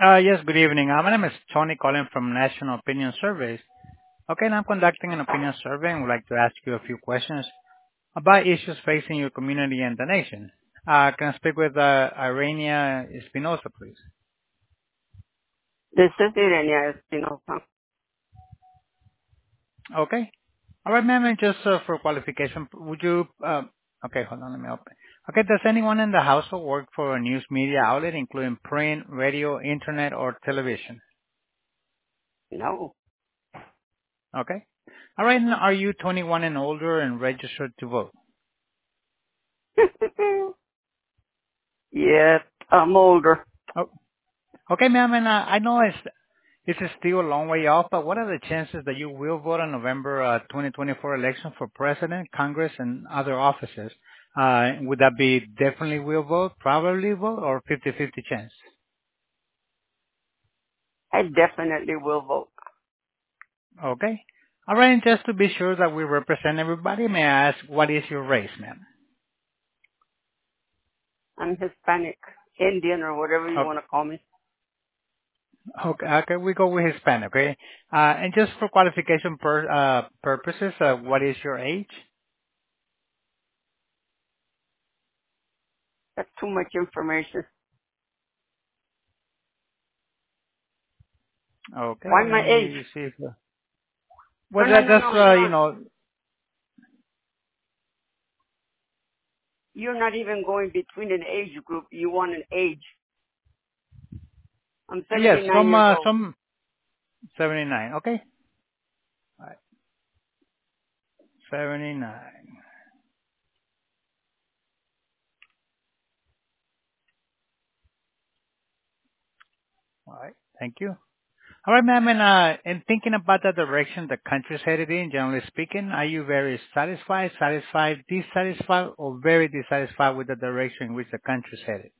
Yes, good evening. My name is Tony calling from National Opinion Surveys. Okay, and I'm conducting an opinion survey and would like to ask you a few questions about issues facing your community and the nation. Can I speak with Irania Espinosa, please? This is Irenia Espinosa. Okay. All right, ma'am, and just for qualification, would you, okay, hold on, let me open. Okay, does anyone in the household work for a news media outlet, including print, radio, internet, or television? No. Okay. All right, and are you 21 and older and registered to vote? Yes, I'm older. Oh, okay, ma'am, and I know it's still a long way off, but what are the chances that you will vote on November 2024 election for president, Congress, and other offices? Would that be definitely will vote, probably vote, or 50-50 chance? I definitely will vote. Okay. All right, and just to be sure that we represent everybody, may I ask what is your race, ma'am? I'm Hispanic, Indian, or whatever you want to call me. Okay, okay, we go with Hispanic, okay? And just for qualification purposes, what is your age? That's too much information. Okay, Why let my age? me see if, No, well, no, no, that's, no. You're you not. know, You're not even going between an age group. You want an age. I'm yes, 79 years old. from 79, okay? All right, 79. All right, thank you. All right, ma'am, and thinking about the direction the country's headed in, generally speaking, are you very satisfied, dissatisfied, or very dissatisfied with the direction in which the country's headed?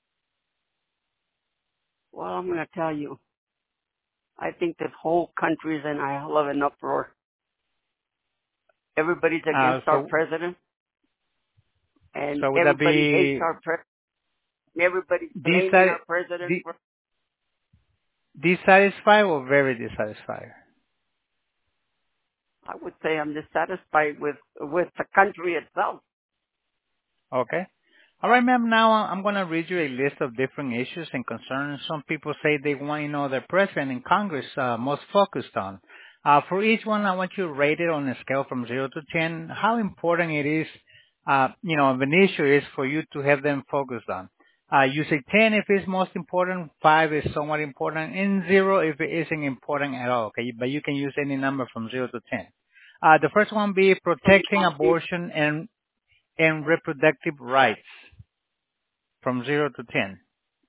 Well, I'm going to tell you. I think this whole country is in a hell of an uproar. Everybody's against our So, president, and so would that everybody hates be our president. Everybody's blaming dissat- our president di- for. dissatisfied or very dissatisfied? I would say I'm dissatisfied with the country itself. Okay. All right, ma'am. Now I'm going to read you a list of different issues and concerns. Some people say they want to know the president and Congress most focused on. For each one, I want you to rate it on a scale from 0 to 10, how important it is, of an issue is for you to have them focused on. You say 10 if it's most important, 5 is somewhat important, and 0 if it isn't important at all. Okay, but you can use any number from 0 to 10. The first one be So you protecting want me, abortion and reproductive rights from 0 to 10.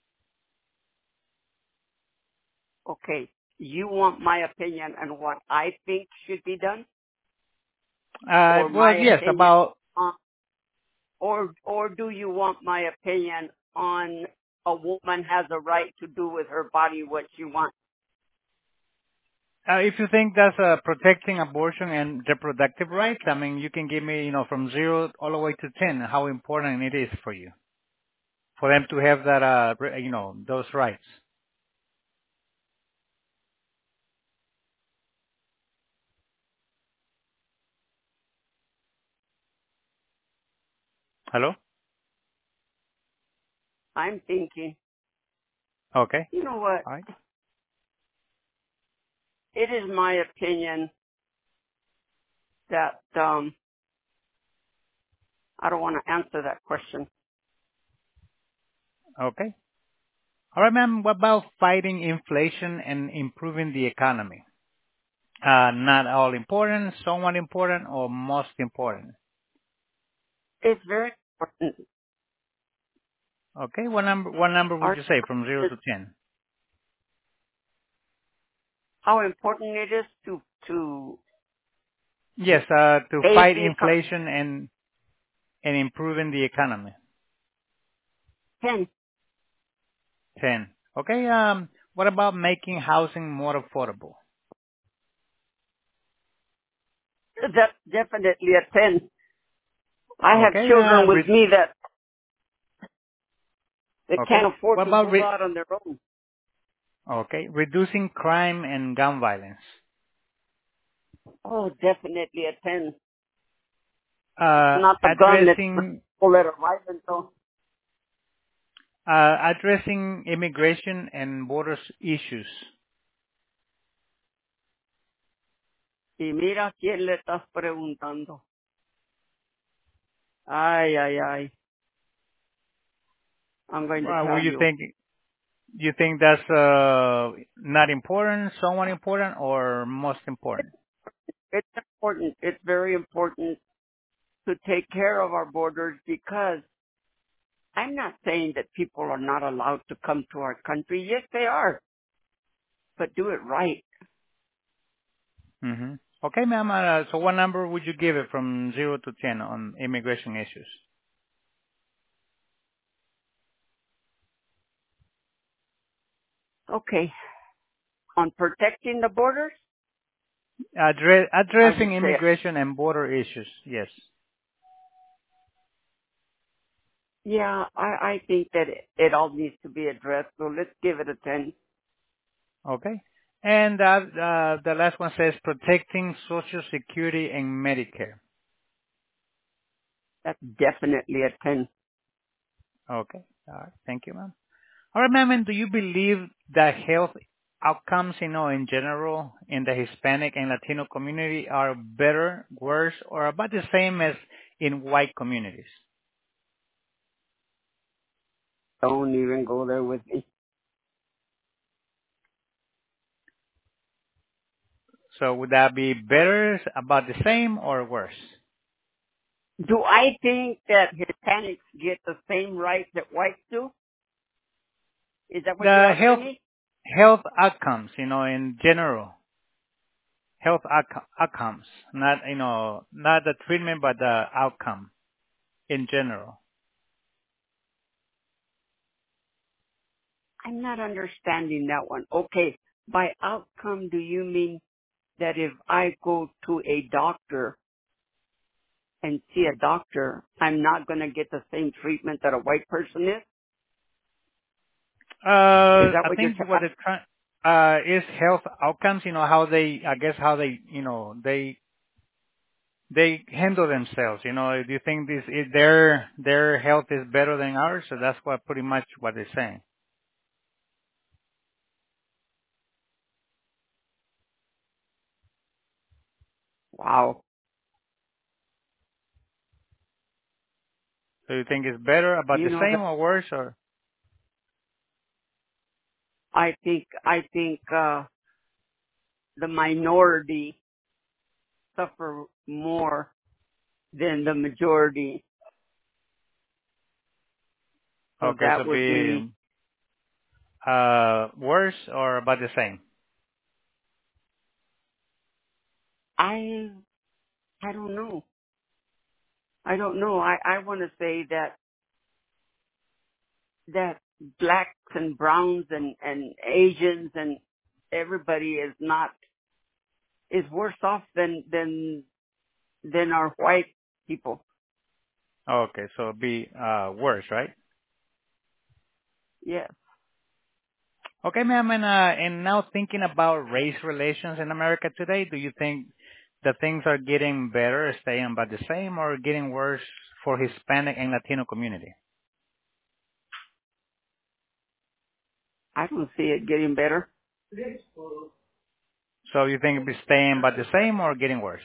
okay, you want my opinion on what I think should be done, or my Well, yes, opinion about, on, or do you want my opinion on a woman has a right to do with her body what she wants? if you think that's protecting abortion and reproductive rights, I mean, you can give me, from 0 all the way to 10, how important it is for you, for them to have that, those rights. Hello? I'm thinking, Okay. you know what? All right. It is my opinion that I don't want to answer that question. Okay. All right, ma'am. What about fighting inflation and improving the economy? Not all important, somewhat important, or most important? It's very important. Okay. What number would Our, you say from 0 to 10? how important it is to Yes, to aid fight the economy. inflation and improving the economy. 10. 10. Okay, what about making housing more affordable? That's definitely a 10. I have Okay, children with me that okay. can't afford What to about go out on their own. Okay. Reducing crime and gun violence. Oh, definitely a 10. It's not the gun, it's the Addressing people that are violent, though. addressing immigration and borders issues. Y mira quién le estás preguntando. Ay, ay, ay. I'm going to What tell do you you. think? You think that's not important, somewhat important, or most important? It's important. It's very important to take care of our borders because I'm not saying that people are not allowed to come to our country. Yes, they are. But do it right. Hmm. Okay, ma'am. So what number would you give it from 0 to 10 on immigration issues? Okay. On protecting the borders, I would Addressing say, immigration and border issues. Yes. yeah, I think that it all needs to be addressed. So let's give it a 10. Okay. And the last one says protecting Social Security and Medicare. That's definitely a 10. Okay. All right. Thank you, ma'am. All right, ma'am. And do you believe that health outcomes, in general, in the Hispanic and Latino community are better, worse, or about the same as in white communities? Don't even go there with me. So would that be better, about the same, or worse? Do I think that Hispanics get the same rights that whites do? Is that what you're The asking me? health outcomes, in general, health outcomes, not not the treatment, but the outcome in general. I'm not understanding that one. Okay. By outcome, do you mean that if I go to a doctor and see a doctor, I'm not going to get the same treatment that a white person is? Is that I what you're think what they're trying is health outcomes. How they, I guess, how they, they handle themselves. Do you think this is their health is better than ours? So that's what pretty much what they're saying. Wow. So you think it's better, about You the know same, that or worse, or? I think the minority suffer more than the majority. So Okay, so that would be be worse or about the same? I I don't know. I don't know. I want to say that blacks and browns and Asians and everybody is worse off than our white people. Okay, so be worse, right? Yes. Okay, ma'am, and now thinking about race relations in America today, do you think that things are getting better, staying about the same, or getting worse for Hispanic and Latino community? I don't see it getting better. So you think it's staying about the same or getting worse?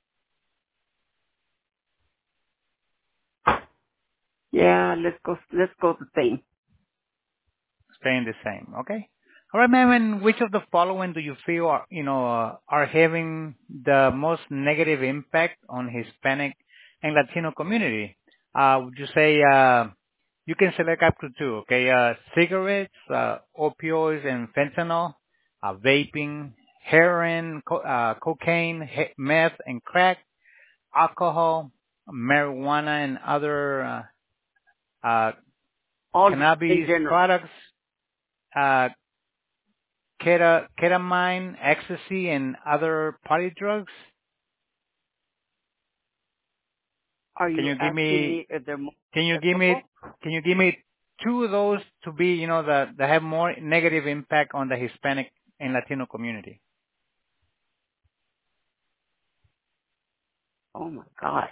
Yeah, let's go the same. Staying the same. Okay. All right, ma'am. And which of the following do you feel are having the most negative impact on Hispanic and Latino community? Would you say you can select up to two? Okay. Cigarettes, opioids, and fentanyl, vaping, heroin, cocaine, meth, and crack, alcohol, marijuana, and other All in cannabis general. products. Uh, ketamine, ecstasy, and other party drugs? Are Can you you give asking me me if they're more can you give me acceptable? can you give me two of those to be, that have more negative impact on the Hispanic and Latino community. Oh my God.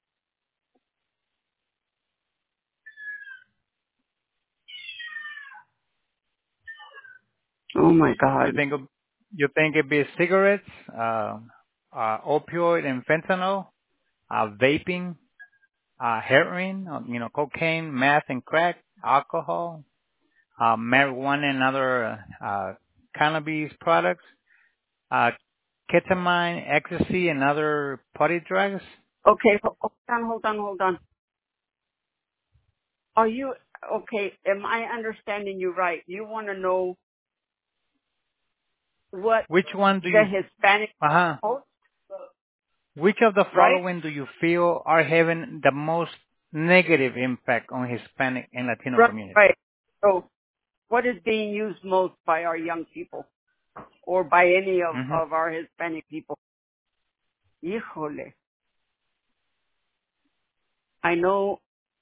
Oh my You God. think it'd be cigarettes, opioid and fentanyl, vaping, heroin, cocaine, meth and crack, alcohol, marijuana and other cannabis products, uh, ketamine, ecstasy, and other party drugs? Okay, hold on. Are you, okay, am I understanding you right? You want to know what Which one do the you, Hispanic uh-huh, vote, which of the right? following do you feel are having the most negative impact on Hispanic and Latino Right, community? right. So what is being used most by our young people or by any Hmm. of our Hispanic people? Híjole. I know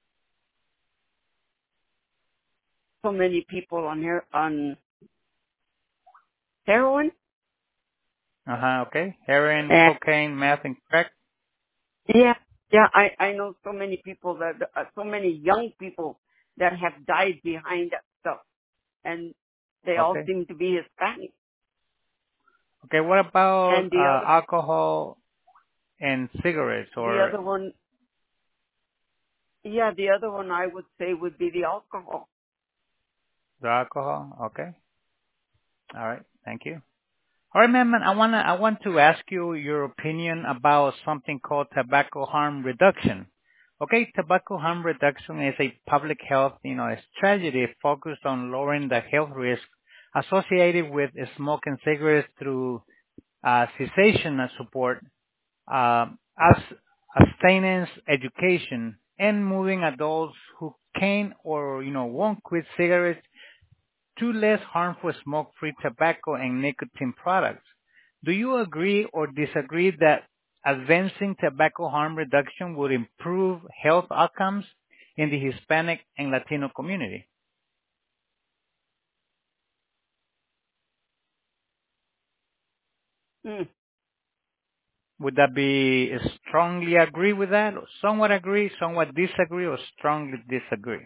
so many people on here on heroin. Uh-huh, okay. Heroin, And cocaine, meth, and crack? yeah, I know so many people so many young people that have died behind that stuff. And they all Okay. seem to be Hispanic. Okay, what about And alcohol and cigarettes the or other one, yeah, the other one I would say would be the alcohol. the alcohol? Okay. All right. Thank you. All right, ma'am, I want to ask you your opinion about something called tobacco harm reduction. Okay, tobacco harm reduction is a public health, strategy focused on lowering the health risk associated with smoking cigarettes through cessation support, as abstinence education, and moving adults who can or won't quit cigarettes to less harmful smoke-free tobacco and nicotine products. Do you agree or disagree that advancing tobacco harm reduction would improve health outcomes in the Hispanic and Latino community? Hmm. Would that be strongly agree with that, or somewhat agree, somewhat disagree, or strongly disagree?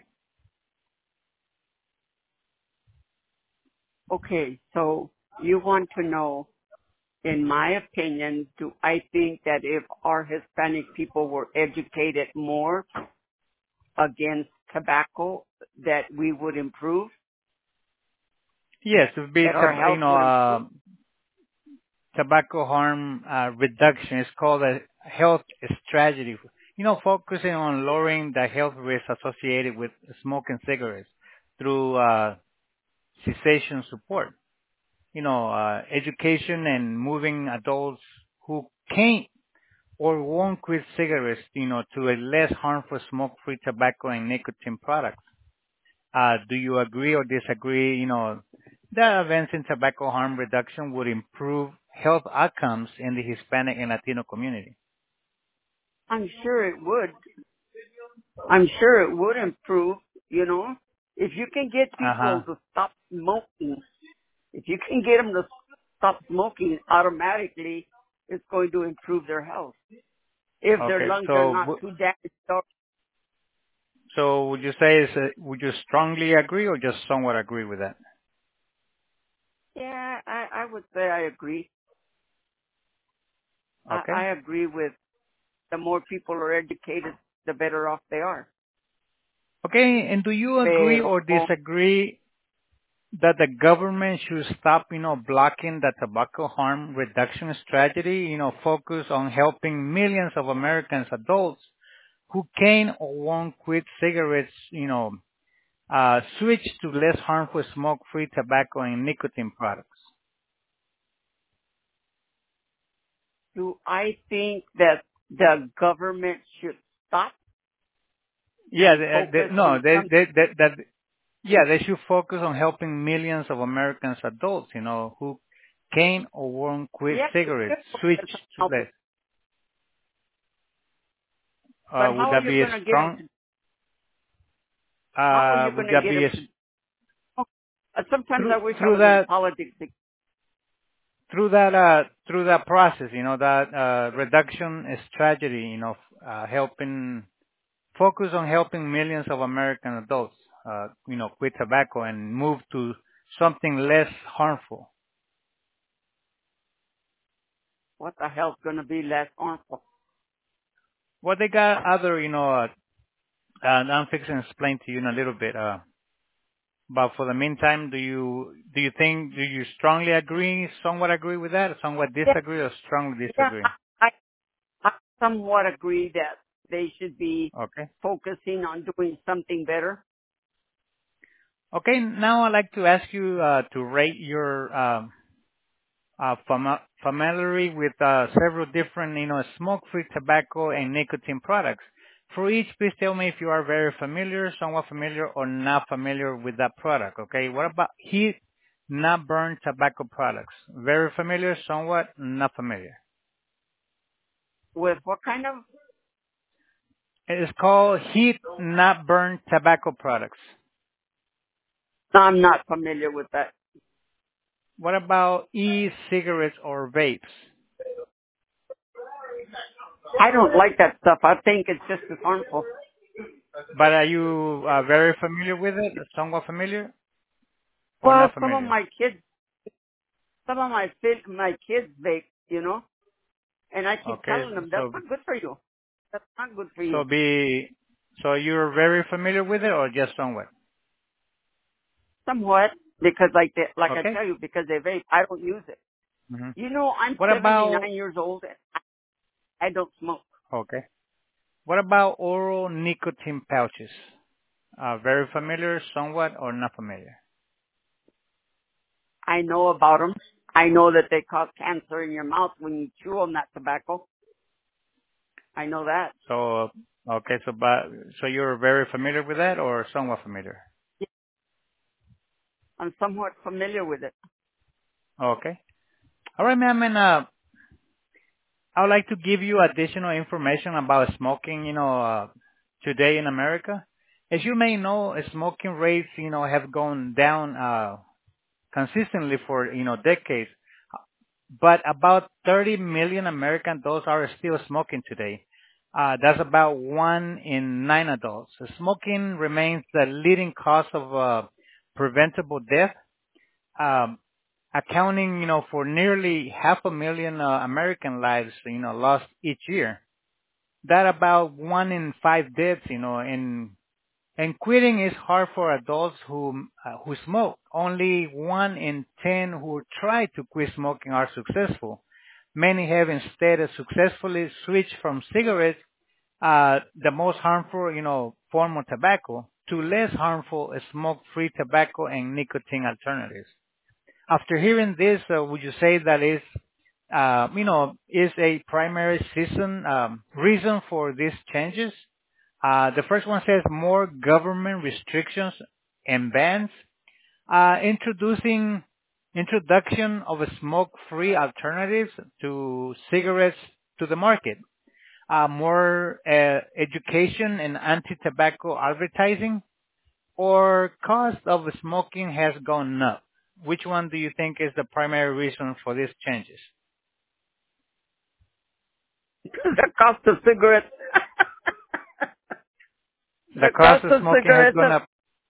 Okay, so you want to know, in my opinion, do I think that if our Hispanic people were educated more against tobacco, that we would improve, Yes, it would be, that our health would improve? tobacco harm reduction. It's called a health strategy. Focusing on lowering the health risks associated with smoking cigarettes through cessation support. Education and moving adults who can't or won't quit cigarettes, to a less harmful smoke-free tobacco and nicotine products. Do you agree or disagree, that events in tobacco harm reduction would improve health outcomes in the Hispanic and Latino community? I'm sure it would. I'm sure it would improve, you know. If you can get Uh-huh. people to stop smoking, if you can get them to stop smoking, automatically it's going to improve their health. If their Okay. lungs are So, not too damaged. would you say would you strongly agree or just somewhat agree with that? Yeah, I would say I agree. Okay. I agree with the more people are educated, the better off they are. Okay. And do you agree Pero, or disagree that the government should stop, blocking the tobacco harm reduction strategy, focus on helping millions of Americans adults who can or won't quit cigarettes, switch to less harmful smoke-free tobacco and nicotine products? do I think that the government should stop Yeah, and focus no, on some? they should focus on helping millions of Americans adults, who can or won't quit Yes, they cigarettes, should switch focus on to helping. less. But Would how are that you be a going to get them strong? to? How are you Would going to that get be them to? Oh, sometimes I wish I through was in that politics. through that process, that reduction strategy, helping focus on helping millions of American adults, quit tobacco and move to something less harmful. What the hell's going to be less harmful? Well, they got other, I'm fixing to explain to you in a little bit. But for the meantime, do you strongly agree, somewhat agree with that, somewhat Yeah, disagree, or strongly yeah. disagree? I somewhat agree that they should be Okay. focusing on doing something better. Okay. Now I'd like to ask you to rate your familiarity with several different, smoke-free tobacco and nicotine products. For each, please tell me if you are very familiar, somewhat familiar, or not familiar with that product. Okay. What about heat not burn tobacco products? Very familiar, somewhat, not familiar. With what kind of? It is called heat not burn tobacco products. I'm not familiar with that. What about e-cigarettes or vapes? I don't like that stuff. I think it's just as harmful. But are you very familiar with it? Somewhat familiar or Well, not familiar? some of my kids vape, and I keep Okay, telling them that's so not good for you. That's not good for so you. be so you're very familiar with it or just somewhat? Somewhat, because like I Okay. tell you, because they vape, I don't use it. hmm I'm What 79 about years old and I don't smoke. okay? What about oral nicotine pouches? Very familiar, somewhat, or not familiar? I know about them. I know that they cause cancer in your mouth when you chew on that tobacco. I know that. So okay, so you're very familiar with that or somewhat familiar? Yeah, I'm somewhat familiar with it. Okay. All right, ma'am, and I would like to give you additional information about smoking, today in America. As you may know, smoking rates, have gone down consistently for, decades. But about 30 million American adults are still smoking today. That's about 1 in 9 adults. Smoking remains the leading cause of preventable death. Um, Accounting, for nearly 500,000 American lives, lost each year. That about 1 in 5 deaths, and quitting is hard for adults who smoke. Only 1 in 10 who try to quit smoking are successful. Many have instead successfully switched from cigarettes, the most harmful, form of tobacco, to less harmful smoke-free tobacco and nicotine alternatives. After hearing this, would you say that is a primary reason for these changes? The first one says more government restrictions and bans, introduction of smoke-free alternatives to cigarettes to the market, more education and anti-tobacco advertising, or cost of smoking has gone up? Which one do you think is the primary reason for these changes? The cost of cigarettes. The The cost cost of of smoking has cigarettes. gone up.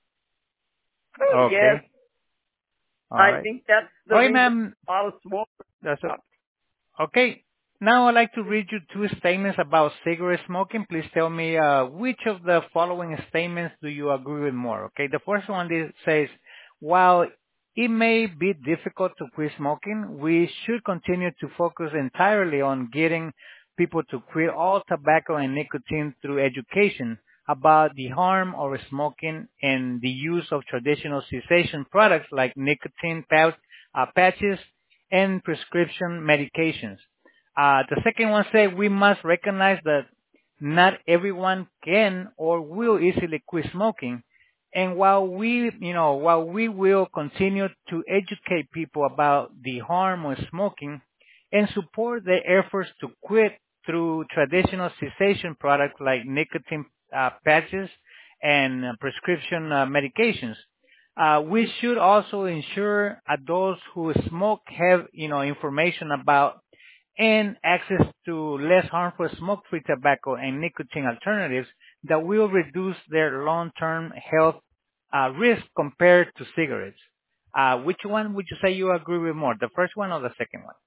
Yes, Okay. All I right. think that's All the right, reason ma'am. a lot of smoke. That's okay. Now I'd like to read you two statements about cigarette smoking. Please tell me which of the following statements do you agree with more. Okay. The first one says, while it may be difficult to quit smoking, we should continue to focus entirely on getting people to quit all tobacco and nicotine through education about the harm of smoking and the use of traditional cessation products like nicotine patches and prescription medications. The second one says we must recognize that not everyone can or will easily quit smoking. And while we will continue to educate people about the harm of smoking and support their efforts to quit through traditional cessation products like nicotine patches and prescription medications. We should also ensure adults who smoke have, information about and access to less harmful smoke-free tobacco and nicotine alternatives that will reduce their long-term health risk compared to cigarettes. Which one would you say you agree with more, the first one or the second one?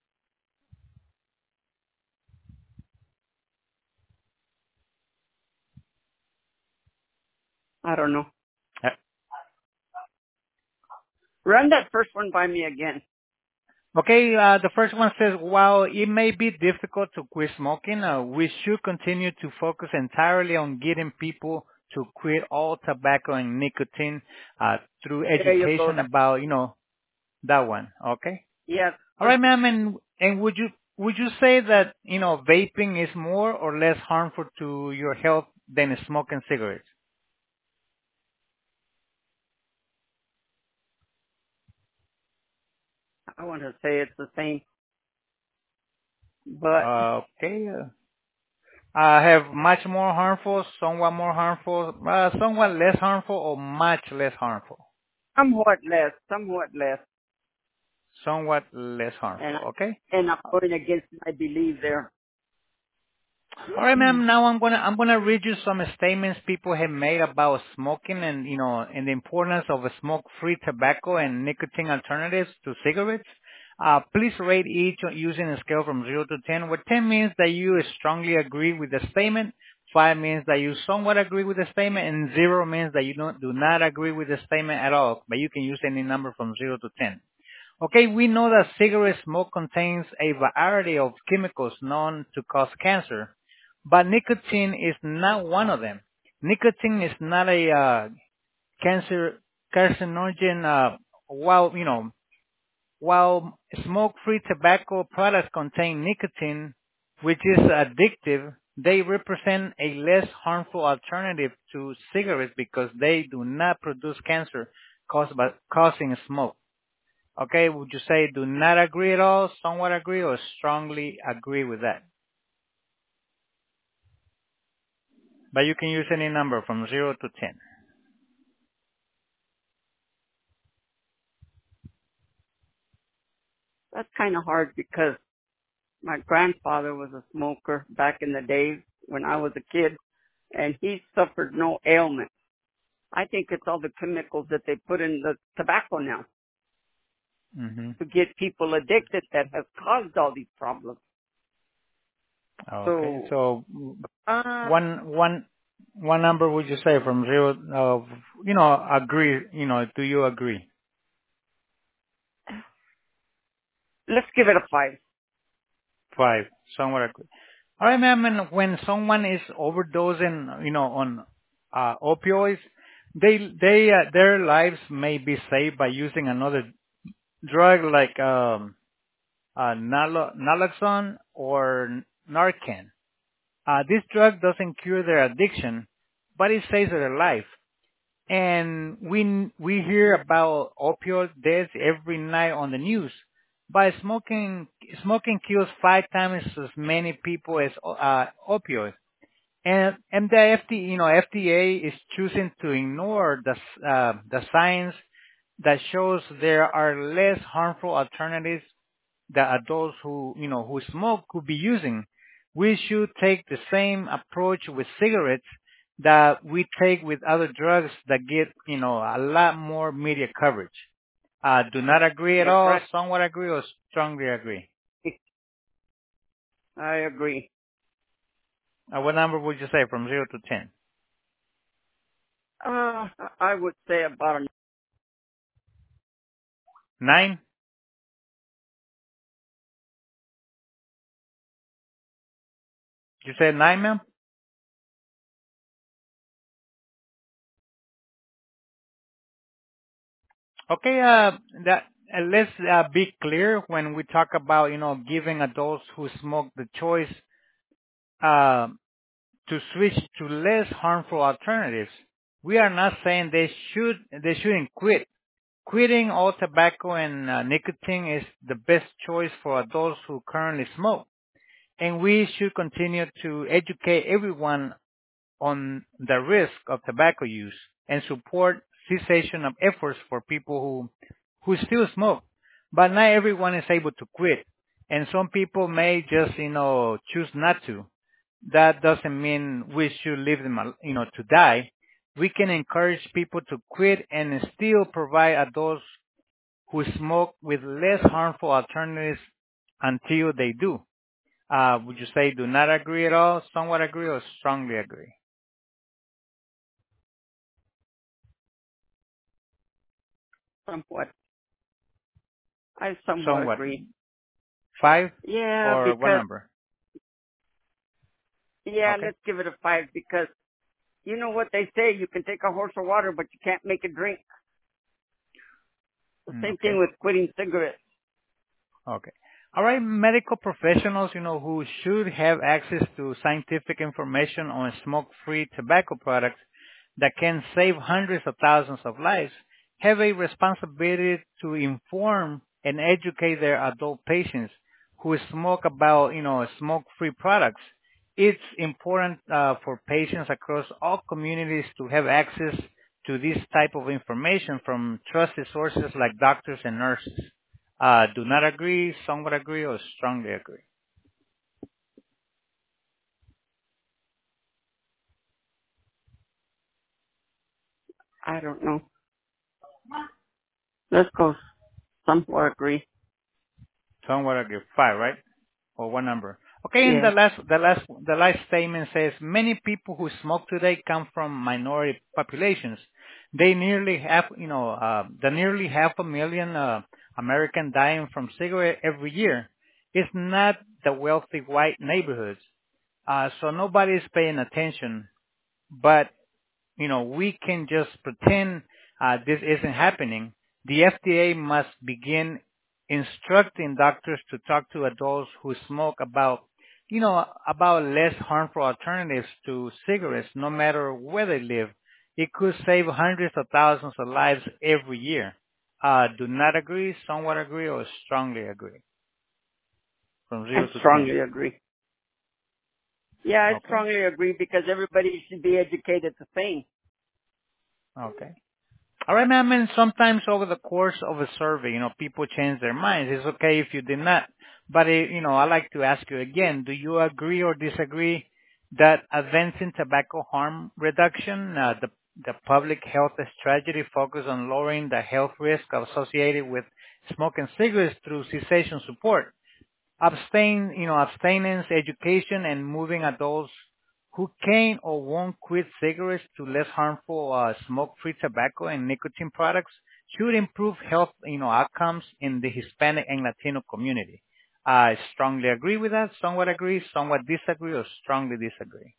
I don't know. Uh, Run that first one by me again. Okay, the first one says, while it may be difficult to quit smoking, we should continue to focus entirely on getting people to quit all tobacco and nicotine through There you go. education about, that one. Okay. Yes. All right, ma'am. And would you say that, vaping is more or less harmful to your health than smoking cigarettes? I want to say it's the same, but Okay. Have much more harmful, somewhat more harmful, somewhat less harmful, or much less harmful? somewhat less, somewhat less. Somewhat less harmful. And Okay. and I'm going against my belief there. All right, ma'am. Now I'm gonna read you some statements people have made about smoking and and the importance of a smoke-free tobacco and nicotine alternatives to cigarettes. Please rate each using a scale from 0 to 10, where 10 means that you strongly agree with the statement, 5 means that you somewhat agree with the statement, and 0 means that you do not agree with the statement at all. But you can use any number from 0 to 10. Okay, we know that cigarette smoke contains a variety of chemicals known to cause cancer, but nicotine is not one of them. Nicotine is not a cancer carcinogen. While smoke-free tobacco products contain nicotine, which is addictive, they represent a less harmful alternative to cigarettes because they do not produce cancer caused by causing smoke. Okay, would you say do not agree at all, somewhat agree, or strongly agree with that? But you can use any number from 0 to 10. That's kind of hard because my grandfather was a smoker back in the days when I was a kid, and he suffered no ailment. I think it's all the chemicals that they put in the tobacco now Mm-hmm. to get people addicted that has caused all these problems. Okay, So, so uh, one number would you say from 0 of agree? Do you agree? let's give it a 5. 5, somewhat agree. All right, ma'am. And when someone is overdosing, on opioids, their lives may be saved by using another drug like naloxone or Narcan. This drug doesn't cure their addiction, but it saves their life. And we hear about opioid deaths every night on the news. But smoking kills 5 times as many people as opioids. And the FDA is choosing to ignore the science that shows there are less harmful alternatives that adults who smoke could be using. We should take the same approach with cigarettes that we take with other drugs that get, a lot more media coverage. Do not agree at That's all, right. somewhat agree, or strongly agree? I agree. What number would you say from 0 to 10? I would say about 9? You said 9, ma'am? Okay, let's be clear when we talk about, giving adults who smoke the choice uh, to switch to less harmful alternatives. We are not saying they shouldn't quit. Quitting all tobacco and nicotine is the best choice for adults who currently smoke, and we should continue to educate everyone on the risk of tobacco use and support cessation of efforts for people who still smoke. But not everyone is able to quit, and some people may just choose not to. That doesn't mean we should leave them to die. We can encourage people to quit and still provide adults who smoke with less harmful alternatives until they do. Would you say do not agree at all, somewhat agree, or strongly agree? Somewhat. I somewhat Somewhat. agree. 5 Yeah, or what because, number? yeah, Okay. let's give it a 5 because you know what they say, you can take a horse of water, but you can't make it drink. The same thing Okay. with quitting cigarettes. Okay. All right, medical professionals, who should have access to scientific information on smoke-free tobacco products that can save hundreds of thousands of lives, have a responsibility to inform and educate their adult patients who smoke about, smoke-free products. It's important for patients across all communities to have access to this type of information from trusted sources like doctors and nurses. Do not agree, somewhat agree, or strongly agree? I don't know. Let's go somewhat agree. Somewhat agree. 5, right? Or what number? Okay, and Yeah. the last statement says many people who smoke today come from minority populations. They nearly have, the nearly 500,000 American dying from cigarette every year. It's not the wealthy white neighborhoods. So nobody's paying attention, but we can just pretend this isn't happening. The FDA must begin instructing doctors to talk to adults who smoke about less harmful alternatives to cigarettes, no matter where they live. It could save hundreds of thousands of lives every year. Do not agree, somewhat agree, or strongly agree? From I 0 to 10. strongly agree. Yeah, I Okay. strongly agree because everybody should be educated the same. Okay. All right, ma'am. And sometimes over the course of a survey, people change their minds. It's okay if you did not. But, I like to ask you again, do you agree or disagree that advancing tobacco harm reduction, the public health strategy focus on lowering the health risk associated with smoking cigarettes through cessation support, abstinence education and moving adults who can or won't quit cigarettes to less harmful smoke-free tobacco and nicotine products should improve health, outcomes in the Hispanic and Latino community. I strongly agree with that, somewhat agree, somewhat disagree, or strongly disagree.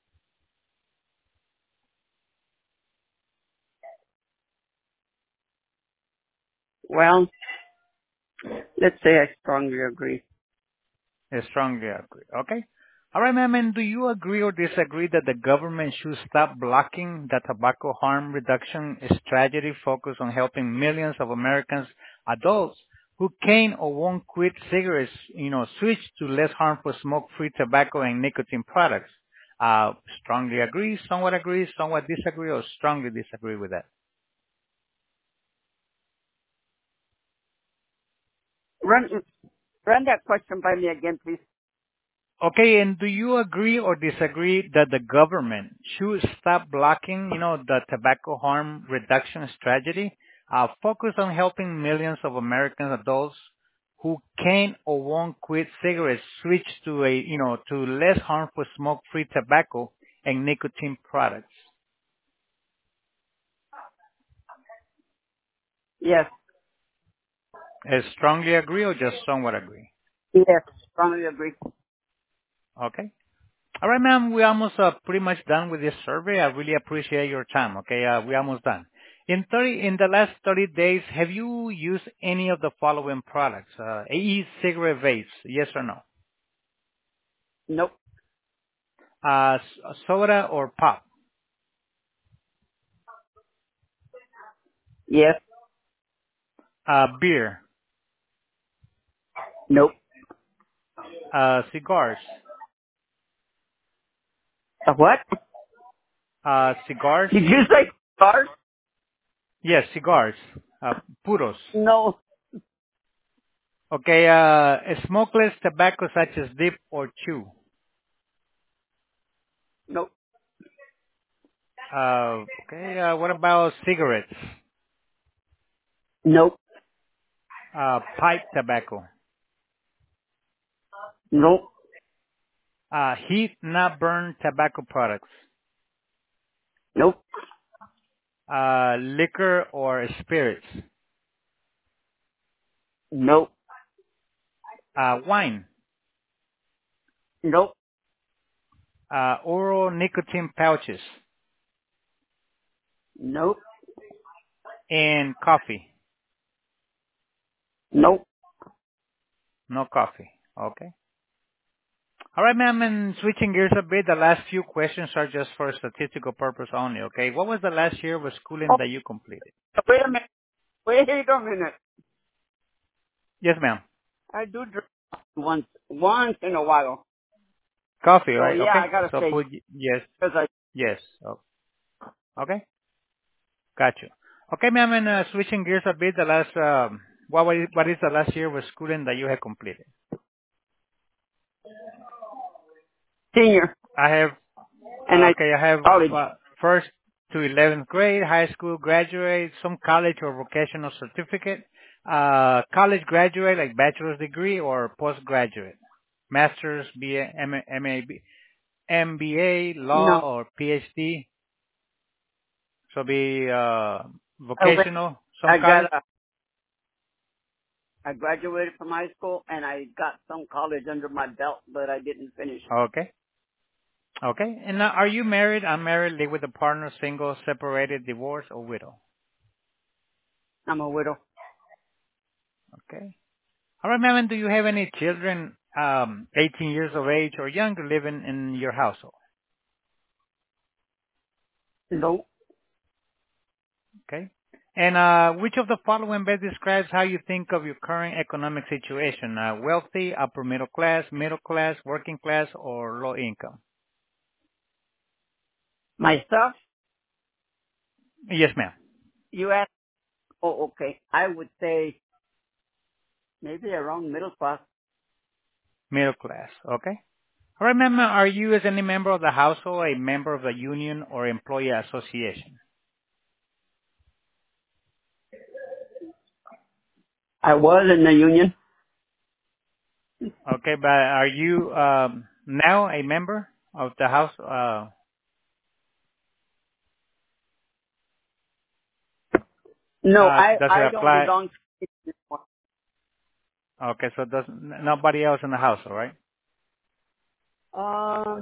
Well, let's say I strongly agree. I strongly agree. Okay. All right, ma'am. And do you agree or disagree that the government should stop blocking the tobacco harm reduction strategy focused on helping millions of Americans, adults, who can or won't quit cigarettes, switch to less harmful smoke-free tobacco and nicotine products? Strongly agree, somewhat disagree, or strongly disagree with that? Run, run that question by me again, please. Okay, and do you agree or disagree that the government should stop blocking, the tobacco harm reduction strategy, focus on helping millions of American adults who can or won't quit cigarettes switch to to less harmful smoke-free tobacco and nicotine products? Yes. Strongly agree or just somewhat agree? Yes. Strongly agree. Okay. All right, ma'am, we're almost pretty much done with this survey. I really appreciate your time. Okay, we're almost done. In the last 30 days, have you used any of the following products? E-cigarette vapes, yes or no? Nope. Soda or pop? Yes. Beer? Nope. Cigars? A what? Cigars. Did you say cigars? Yes, cigars. Puros. No, Okay, smokeless tobacco such as dip or chew. no, Okay, what about cigarettes? no, Pipe tobacco. no, Heat not burn tobacco products. nope, Liquor or spirits. nope, Wine. nope, Oral nicotine pouches. nope, And coffee. nope. No coffee. Okay. All right, ma'am, and switching gears a bit, the last few questions are just for statistical purpose only, okay? What was the last year of schooling Oh, that you completed? wait a minute. Wait a minute. Yes, ma'am. I do drink once in a while. Coffee, So right? yeah, Okay. I gotta So say put yes, because yes. Oh, okay. Got you. Okay, ma'am, and switching gears a bit, the last, what is the last year of schooling that you have completed? senior I have, and I okay, I have college. first to 11th grade, high school graduate, some college or vocational certificate, college graduate like bachelor's degree or postgraduate, master's, BA, MBA, law No, or PhD. So be I went, vocational, some I got college. a. I graduated from high school and I got some college under my belt, but I didn't finish. Okay. Okay. And now, are you married, unmarried, live with a partner, single, separated, divorced, or widow? I'm a widow. Okay. All right, ma'am. And do you have any children, 18 years of age or younger, living in your household? No, Okay. And which of the following best describes how you think of your current economic situation? Wealthy, upper middle class, working class, or low income? myself. Yes, ma'am. You asked. Oh, okay. I would say maybe around middle class. Middle class. Okay. All right, ma'am. Are you, as any member of the household, a member of the union or employee association? I was in the union. Okay, but are you now a member of the house? No, Does it I don't apply? belong to it anymore. Okay, so does nobody else in the house, all right? Um,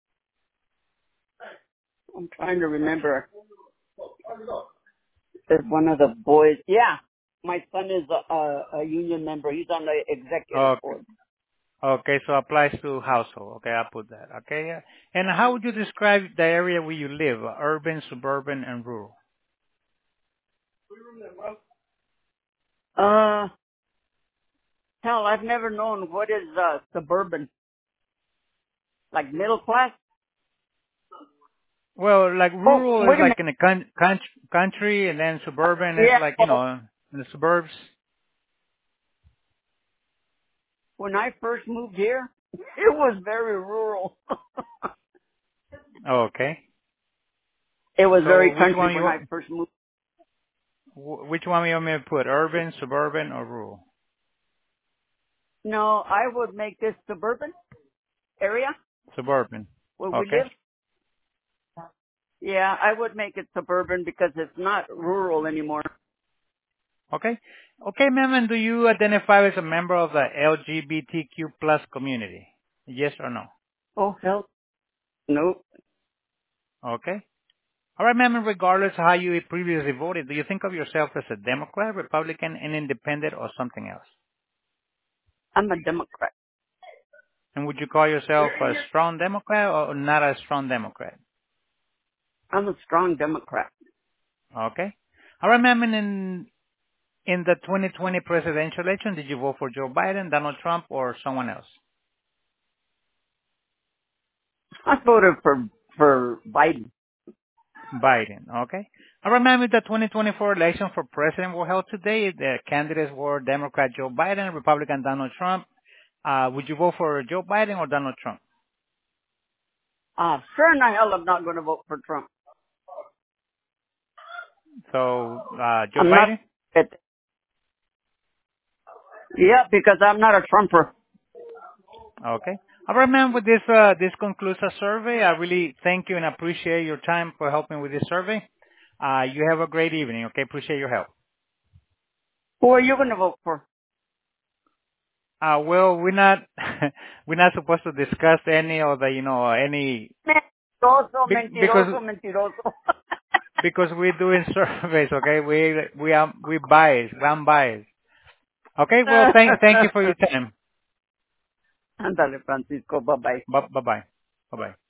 I'm trying to remember. There's one of the boys. Yeah, my son is a union member. He's on the executive Okay, board. okay, so applies to household. Okay, I'll put that. Okay, yeah. And how would you describe the area where you live? Urban, suburban, and rural. Uh, hell, I've never known what is suburban, like middle class. Well, like Oh, rural is wait a like minute. in the country, and then suburban is Yeah, like well, in the suburbs. when I first moved here, it was very rural. Oh, okay. It was very So country when I first moved. which one you want me to put? Urban, suburban, or rural? No, I would make this suburban area Suburban. where we Okay. live. Yeah, I would make it suburban because it's not rural anymore. Okay. Okay, ma'am, and do you identify as a member of the LGBTQ plus community? Yes or no? Oh, hell. Nope. Okay. All right, ma'am, and regardless of how you previously voted, do you think of yourself as a Democrat, Republican, an independent, or something else? I'm a Democrat. And would you call yourself a strong Democrat or not a strong Democrat? I'm a strong Democrat. Okay. All right, ma'am, and in the 2020 presidential election, did you vote for Joe Biden, Donald Trump, or someone else? I voted for Biden. Biden. Okay. I remember the 2024 election for president were held today. The candidates were Democrat Joe Biden, Republican Donald Trump. Would you vote for Joe Biden or Donald Trump? Sure in the hell I'm not going to vote for Trump. So, Joe I'm not. Biden? Yeah, because I'm not a Trumper. Okay. All right, ma'am. With this, this concludes our survey. I really thank you and appreciate your time for helping with this survey. You have a great evening. Okay. Appreciate your help. Who are you going to vote for? Well, we're not, we're not supposed to discuss any of the, any, Mentiroso, because, mentiroso, mentiroso. because we're doing surveys. Okay. We biased. I'm biased. Okay. Well, thank you for your time. Ándale, Francisco. Bye-bye. Bye bye. Bye bye.